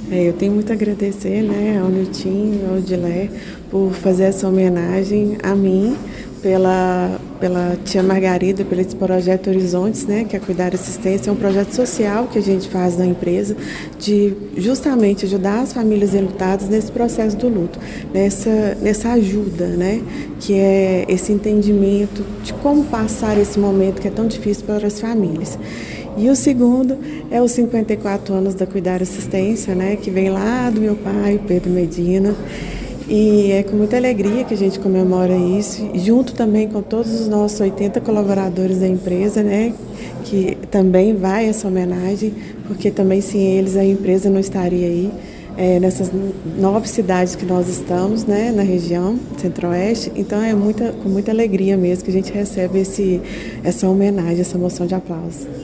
Eu tenho muito a agradecer, né, ao Nilton, ao Dilé, por fazer essa homenagem a mim, pela tia Margarida, pelo esse projeto Horizontes, né, que é Cuidar e Assistência, é um projeto social que a gente faz na empresa, de justamente ajudar as famílias enlutadas nesse processo do luto, nessa ajuda, né, que é esse entendimento de como passar esse momento que é tão difícil para as famílias. E o segundo é os 54 anos da Cuidar Assistência, né, que vem lá do meu pai, Pedro Medina. E é com muita alegria que a gente comemora isso, junto também com todos os nossos 80 colaboradores da empresa, né, que também vai essa homenagem, porque também sem eles a empresa não estaria aí. Nessas 9 cidades que nós estamos, né, na região Centro-Oeste. Então com muita alegria mesmo que a gente recebe essa homenagem, essa moção de aplauso.